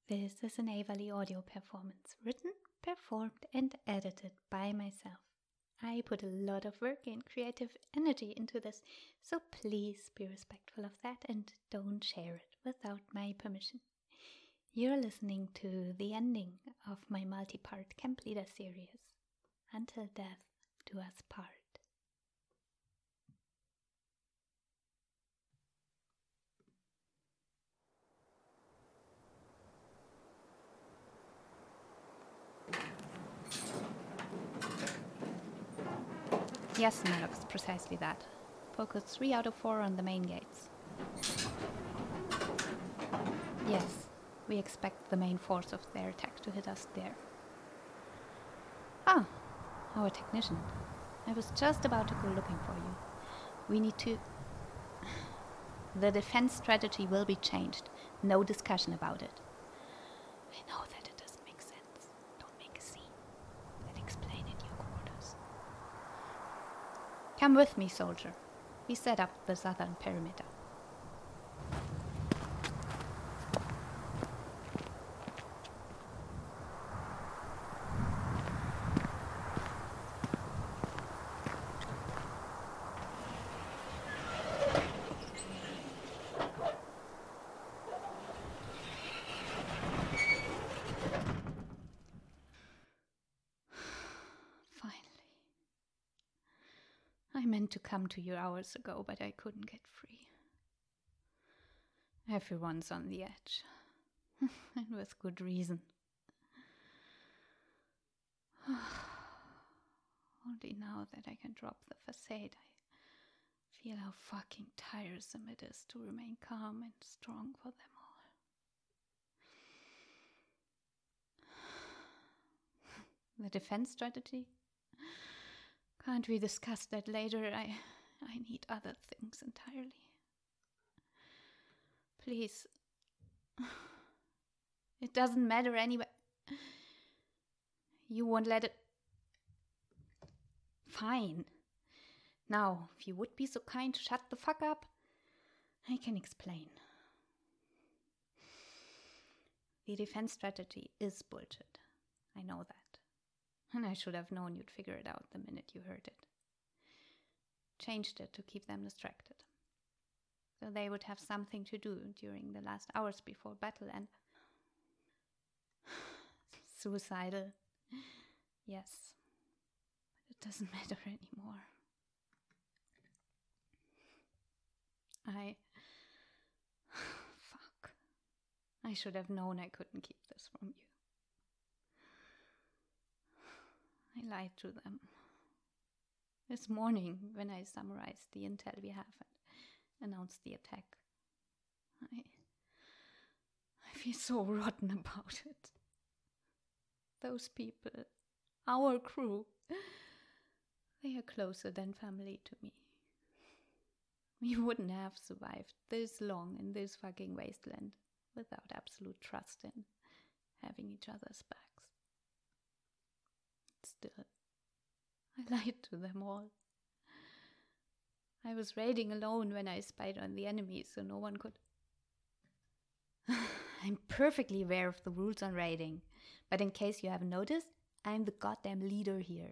This is an Avali audio performance, written, performed, and edited by myself. I put a lot of work and creative energy into this, so please be respectful of that and don't share it without my permission. You're listening to the ending of my multi-part Camp Leader series, Until Death Do Us Part. Yes, Maddox, precisely that. Focus 3 out of 4 on the main gates. Yes, we expect the main force of their attack to hit us there. Ah, our technician. I was just about to go looking for you. We need to... The defense strategy will be changed. No discussion about it. I know that it doesn't make sense. Don't make a scene. Then explain in your quarters. Come with me, soldier. We set up the southern perimeter. I meant to come to you hours ago, but I couldn't get free. Everyone's on the edge. And with good reason. Only now that I can drop the facade, I feel how fucking tiresome it is to remain calm and strong for them all. The defense strategy? Can't we discuss that later? I need other things entirely. Please. It doesn't matter anyway. You won't let it... Fine. Now, if you would be so kind to shut the fuck up, I can explain. The defense strategy is bullshit. I know that. And I should have known you'd figure it out the minute you heard it. Changed it to keep them distracted. So they would have something to do during the last hours before battle and... Suicidal. Yes. But it doesn't matter anymore. Fuck. I should have known I couldn't keep this from you. I lied to them. This morning, when I summarized the intel we have and announced the attack, I feel so rotten about it. Those people, our crew, they are closer than family to me. We wouldn't have survived this long in this fucking wasteland without absolute trust in having each other's backs. Still, I lied to them all. I was raiding alone when I spied on the enemy, so no one could... I'm perfectly aware of the rules on raiding, but in case you haven't noticed, I'm the goddamn leader here.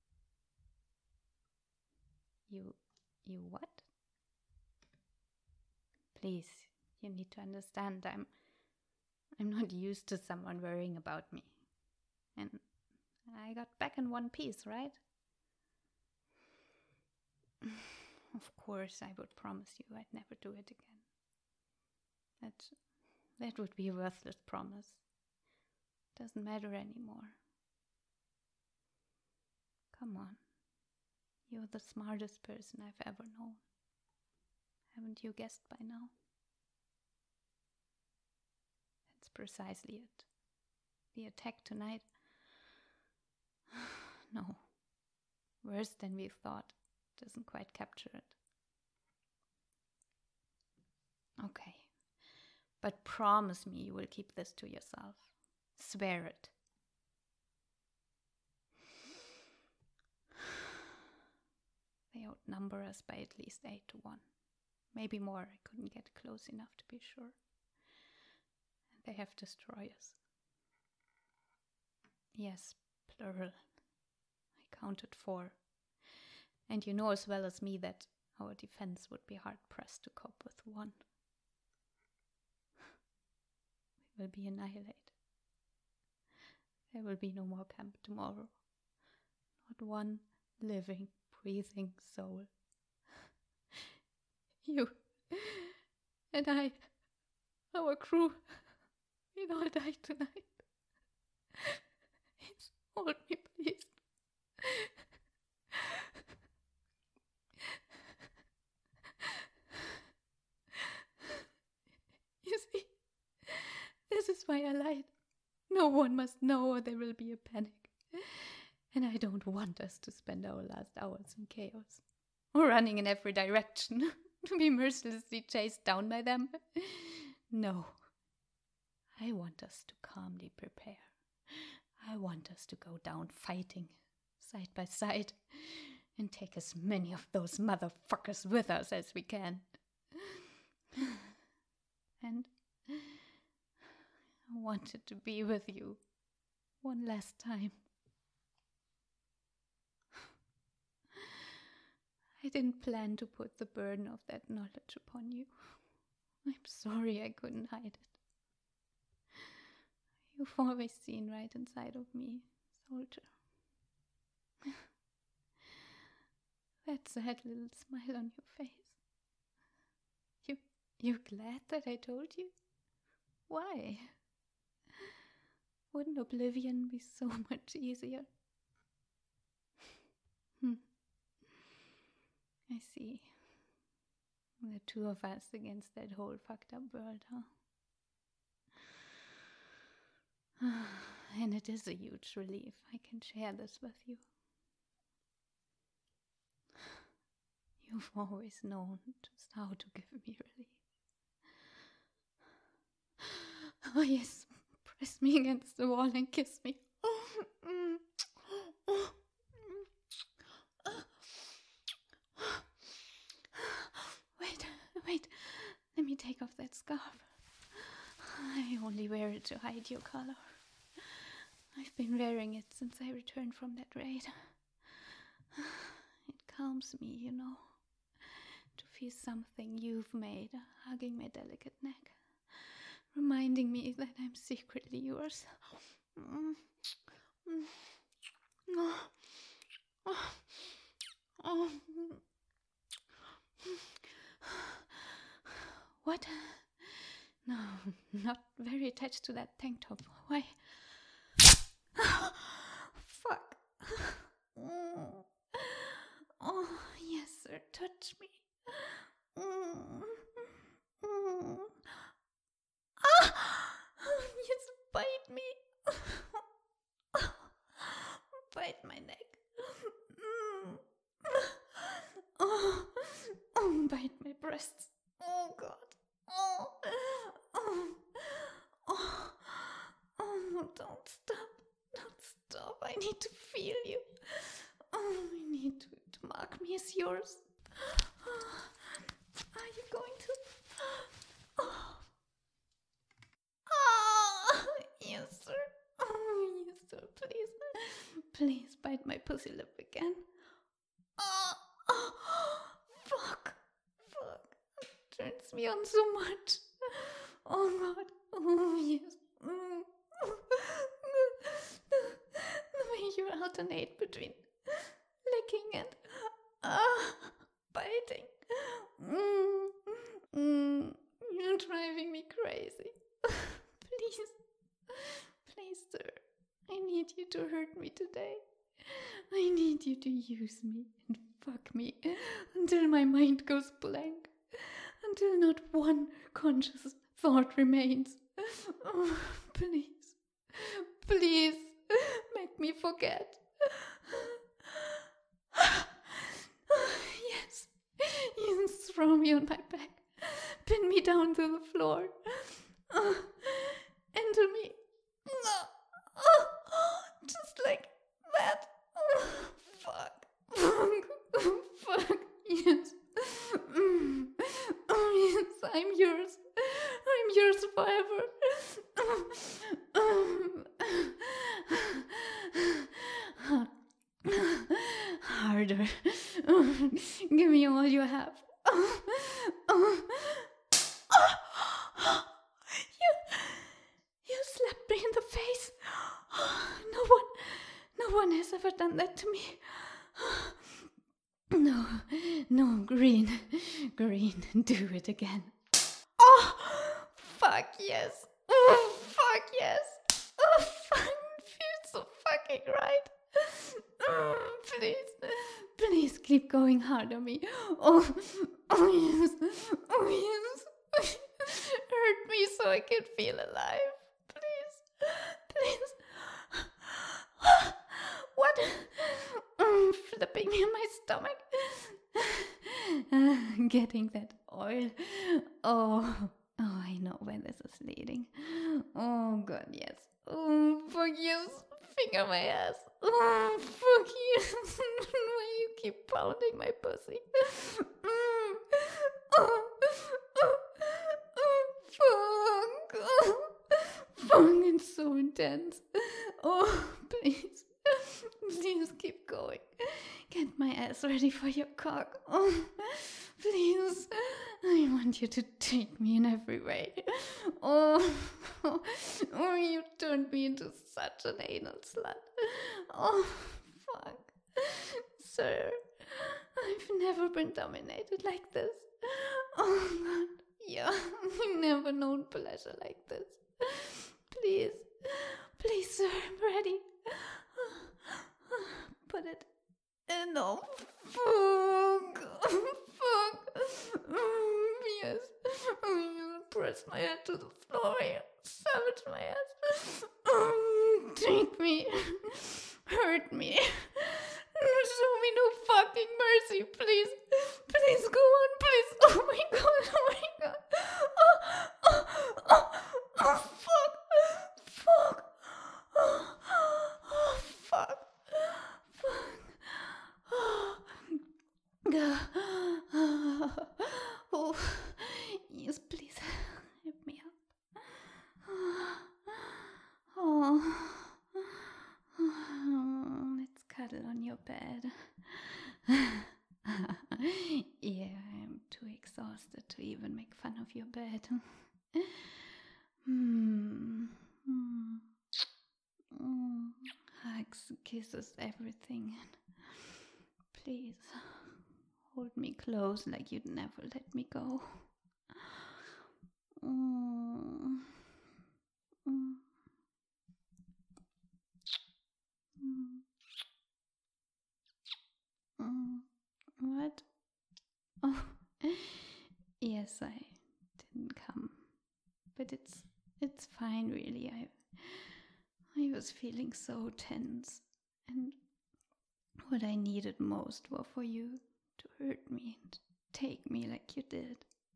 You what? Please, you need to understand, I'm not used to someone worrying about me. And I got back in one piece, right? Of course, I would promise you I'd never do it again. That would be a worthless promise. Doesn't matter anymore. Come on. You're the smartest person I've ever known. Haven't you guessed by now? That's precisely it. The attack tonight... No. Worse than we thought. Doesn't quite capture it. Okay. But promise me you will keep this to yourself. Swear it. They outnumber us by at least 8-1. Maybe more. I couldn't get close enough to be sure. they have destroyers. Yes, plural. I counted 4. And you know as well as me that our defense would be hard-pressed to cope with 1. We will be annihilated. There will be no more camp tomorrow. Not one living, breathing soul. You and I, our crew, we'll all die tonight. Hold me, please. You see, this is why I lied. No one must know or there will be a panic. And I don't want us to spend our last hours in chaos, or running in every direction, to be mercilessly chased down by them. No. I want us to calmly prepare. I want us to go down fighting, side by side, and take as many of those motherfuckers with us as we can. And I wanted to be with you one last time. I didn't plan to put the burden of that knowledge upon you. I'm sorry I couldn't hide it. You've always seen right inside of me, soldier. That sad little smile on your face. You're glad that I told you? Why? Wouldn't oblivion be so much easier? I see. The 2 of us against that whole fucked up world, huh? And it is a huge relief I can share this with you. You've always known just how to give me relief. Oh yes, press me against the wall and kiss me. Wait, let me take off that scarf. I only wear it to hide your color. I've been wearing it since I returned from that raid. It calms me, you know, to feel something you've made hugging my delicate neck, reminding me that I'm secretly yours. What? No, not very attached to that tank top. Why? Fuck. Oh, yes, sir, touch me. Yes, bite me. Bite my neck. Bite my breasts. Oh, God. Don't stop. Don't stop. I need to feel you. I need to mark me as yours. Are you going to? Yes, sir. Yes, sir. Please. Please bite my pussy lip again. Fuck. It turns me on so much. Oh, God. Oh, yes. The way you alternate between licking and biting. You're driving me crazy. Please, sir. I need you to hurt me today. I need you to use me and fuck me until my mind goes blank. Until not one conscious thought remains. Oh, please, make me forget. Yes, you throw me on my back, pin me down to the floor, enter me, just like that. Fuck, yes. Oh, yes, I'm yours forever. harder. Give me all you have. You slapped me in the face. No one has ever done that to me. No, Green, do it again. Oh, fuck yes. Oh, fuck yes. Oh, fuck, feels so fucking right. Please keep going hard on me. Oh yes. Hurt me so I can feel alive. Please. What? Flipping me in my stomach. Getting that oil. Oh, I know where this is leading. Oh, God, yes. Oh, fuck yes. Finger my ass. Oh, fuck yes. Why you keep pounding my pussy? Fuck, it's so intense. Oh, please keep going. Get my ass ready for your cock. Oh, please. I want you to take me in every way. Oh, you turned me into such an anal slut. Oh, fuck. Sir, I've never been dominated like this. Oh, God. Yeah, I've never known pleasure like this. Please, sir, I'm ready. Put it in. Oh, fuck. Yes. Press my head to the floor. Savage my ass. Take me. Hurt me. Show me no fucking mercy, please. Please go on, please. Oh my god. Oh, fuck. Fuck. Oh, yes, please. Help me up. Let's cuddle on your bed. Yeah, I'm too exhausted to even make fun of your bed. Hugs, kisses, everything. Please, hold me close like you'd never let me go. What? Oh, yes, I didn't come, but it's fine, really. I was feeling so tense, and what I needed most were for you to hurt me and take me like you did.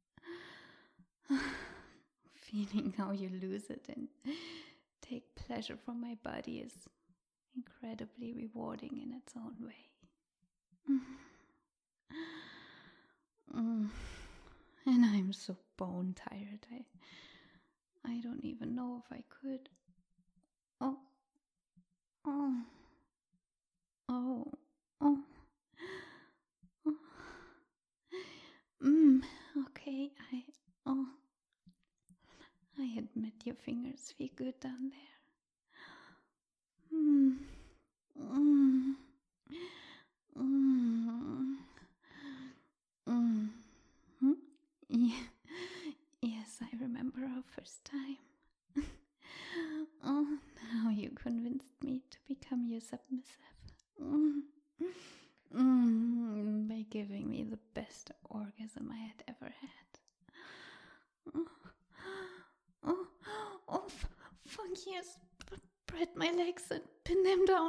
Feeling how you lose it and take pleasure from my body is incredibly rewarding in its own way. And I'm so bone tired. I don't even know if I could. Okay, I admit your fingers feel good down there. Yes, I remember our first time. Oh, now you convinced me to become your submissive. By giving me the best orgasm I had ever had. Fuck yes. Spread my legs and pin them down.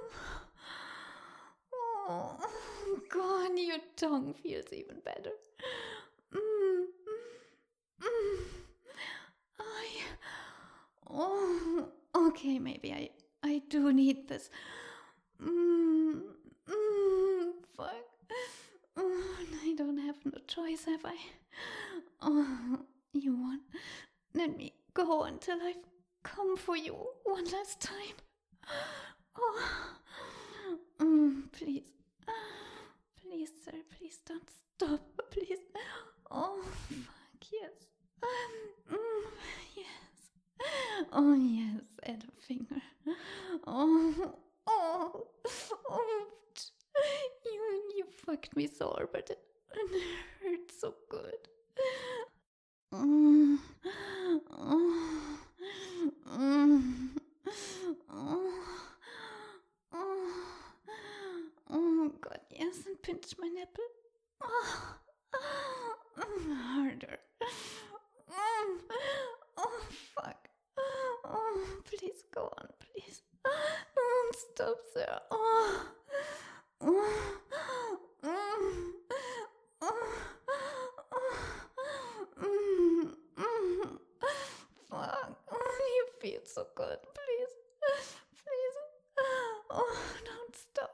Oh, God, your tongue feels even better. Okay, maybe I do need this. Fuck. I don't have no choice, have I? Oh, you won't let me go until I've come for you one last time. Oh, please. please, sir, please don't stop, please. Oh, fuck, yes. Yes. Oh, yes, add a finger. Oh, you fucked me so hard, but it hurt so good. Oh, God, yes, and pinch my nipple. Harder. Oh, fuck. Oh, please go on, please. Don't stop, sir. Fuck. You feel so good. Please. Please. Oh, don't stop.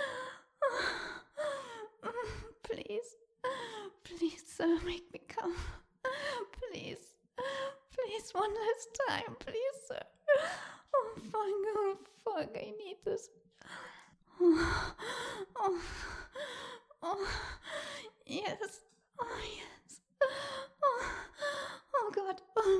Please. Please, sir, make me come. Please. Please, one last time. Please, sir. Oh, fuck. I need this. Oh, yes. Oh, yes. Oh, God.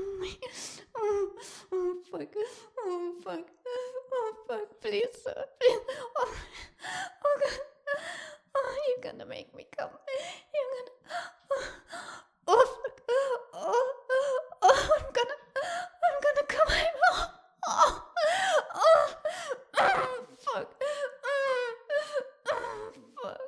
Oh, fuck. Oh, fuck. Oh, fuck. Please, sir. Please. Oh, God. Oh, you're gonna make me come. You're gonna. Oh, fuck. I'm gonna come. Fuck. Fuck.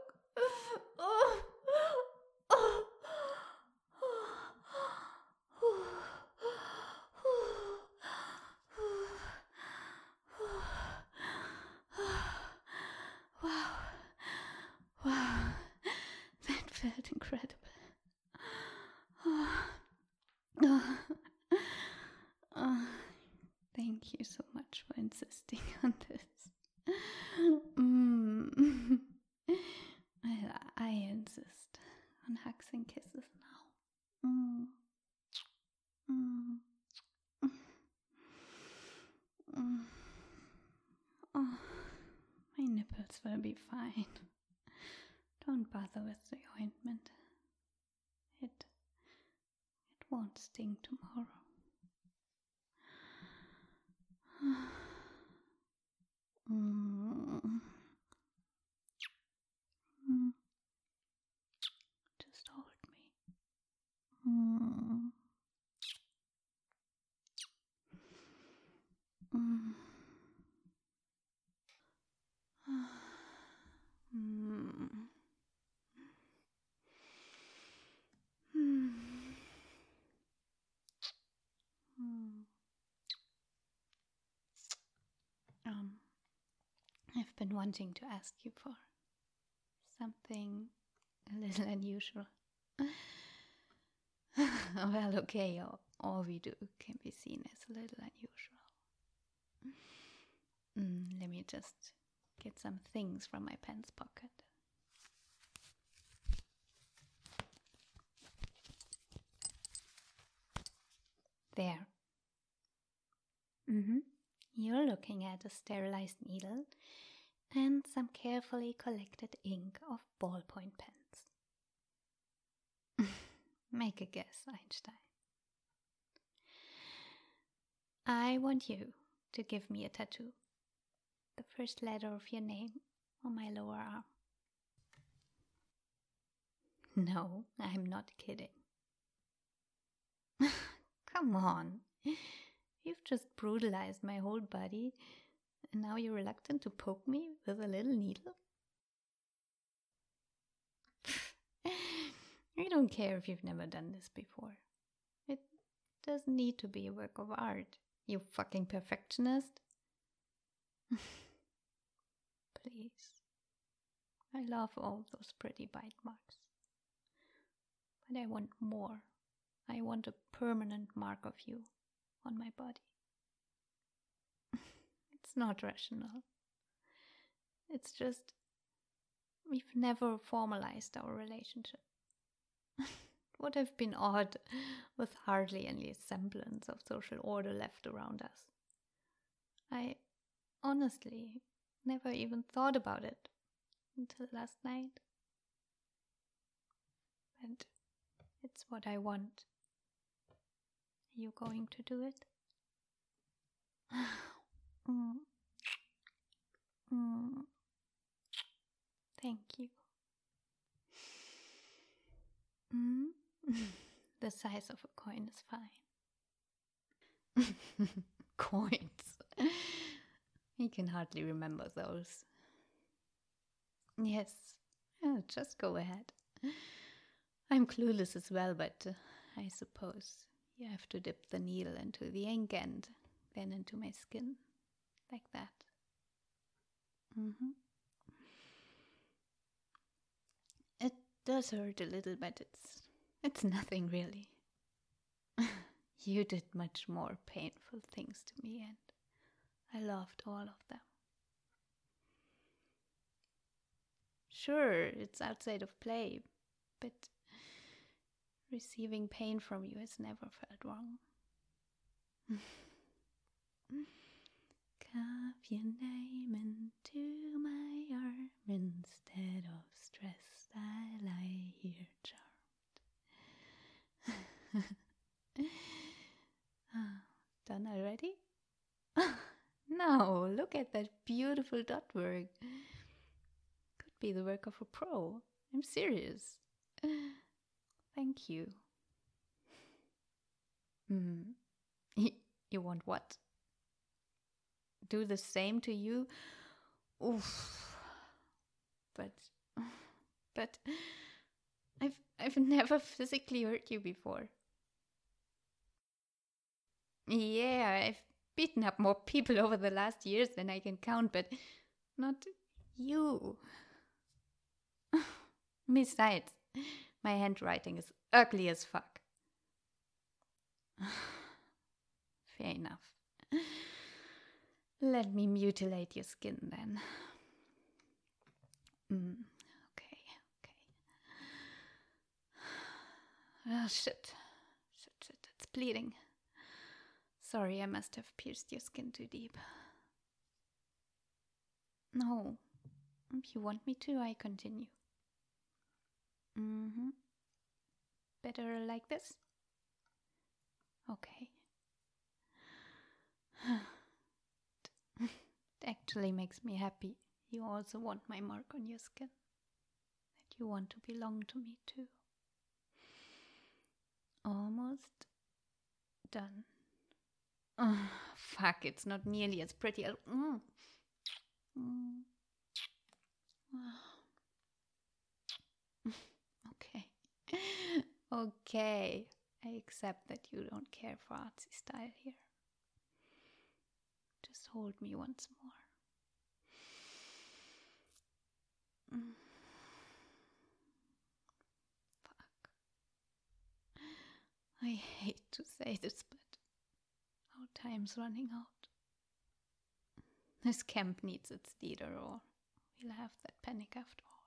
Wow, that felt incredible. Thank you so much for insisting on this. Well, I insist on hugs and kisses now. Oh, my nipples will be fine. Don't bother with the ointment. It won't sting tomorrow. Just hold me. I've been wanting to ask you for something a little unusual. Well, okay, all we do can be seen as a little unusual. Let me just get some things from my pants pocket. There. You're looking at a sterilized needle and some carefully collected ink of ballpoint pens. Make a guess, Einstein. I want you to give me a tattoo. The first letter of your name on my lower arm. No, I'm not kidding. Come on. You've just brutalized my whole body, and now you're reluctant to poke me with a little needle? I don't care if you've never done this before. It doesn't need to be a work of art, you fucking perfectionist. Please. I love all those pretty bite marks. But I want more. I want a permanent mark of you on my body. It's not rational. It's just we've never formalized our relationship. It would have been odd with hardly any semblance of social order left around us. I honestly never even thought about it until last night. and it's what I want. Are you going to do it? Mm. Mm. Thank you. Mm. The size of a coin is fine. Coins. I can hardly remember those. Yes, just go ahead. I'm clueless as well, but I suppose you have to dip the needle into the ink and then into my skin, like that. It does hurt a little, but it's nothing really. You did much more painful things to me, and I loved all of them. Sure, it's outside of play, but receiving pain from you has never felt wrong. Carve your name into my arm. Instead of stressed, I lie here charmed. Done already? No, look at that beautiful dot work. Could be the work of a pro. I'm serious. Thank you. You want what? Do the same to you? Oof. But I've never physically hurt you before. Yeah, I've beaten up more people over the last years than I can count, but not you. Besides, my handwriting is ugly as fuck. Fair enough. Let me mutilate your skin then. Okay. Oh, shit, it's bleeding. Sorry, I must have pierced your skin too deep. No, if you want me to, I continue. Better like this? Okay. It actually makes me happy. You also want my mark on your skin. That you want to belong to me too. Almost done. Oh, fuck, it's not nearly as pretty as... Okay, I accept that you don't care for artsy style here. Just hold me once more. Fuck. I hate to say this, but our time's running out. This camp needs its leader, or we'll have that panic after all.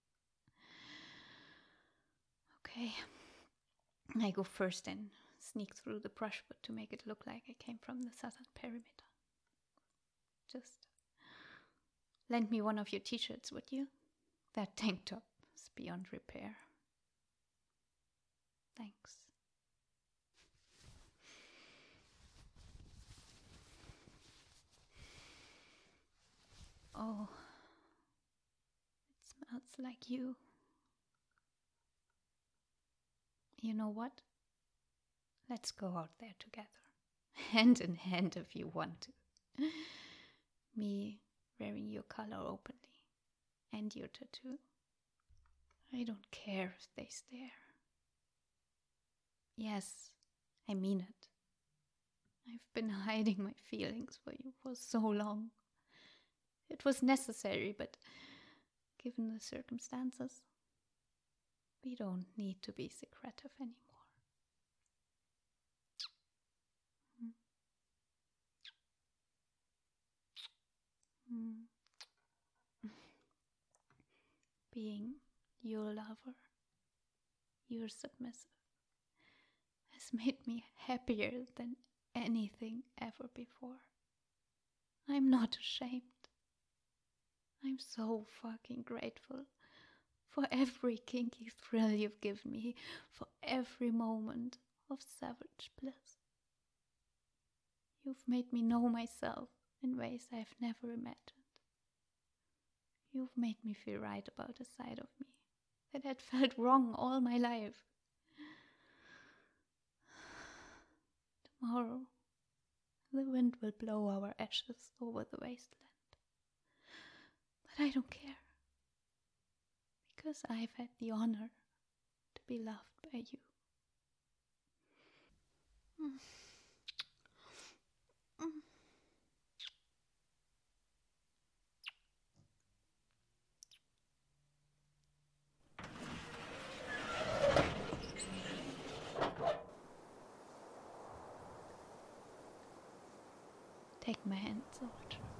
Okay, I go first and sneak through the brushwood to make it look like I came from the southern perimeter. Just lend me one of your t-shirts, would you? That tank top is beyond repair. Thanks. Oh, it smells like you. You know what? Let's go out there together. Hand in hand if you want to. Me wearing your color openly. And your tattoo. I don't care if they stare. Yes, I mean it. I've been hiding my feelings for you for so long. It was necessary, but given the circumstances, we don't need to be secretive anymore. Being your lover, your submissive, has made me happier than anything ever before. I'm not ashamed. I'm so fucking grateful for every kinky thrill you've given me, for every moment of savage bliss. You've made me know myself in ways I've never imagined. You've made me feel right about a side of me that had felt wrong all my life. Tomorrow, the wind will blow our ashes over the wasteland. But I don't care, because I've had the honor to be loved by you. Take my hand, soldier.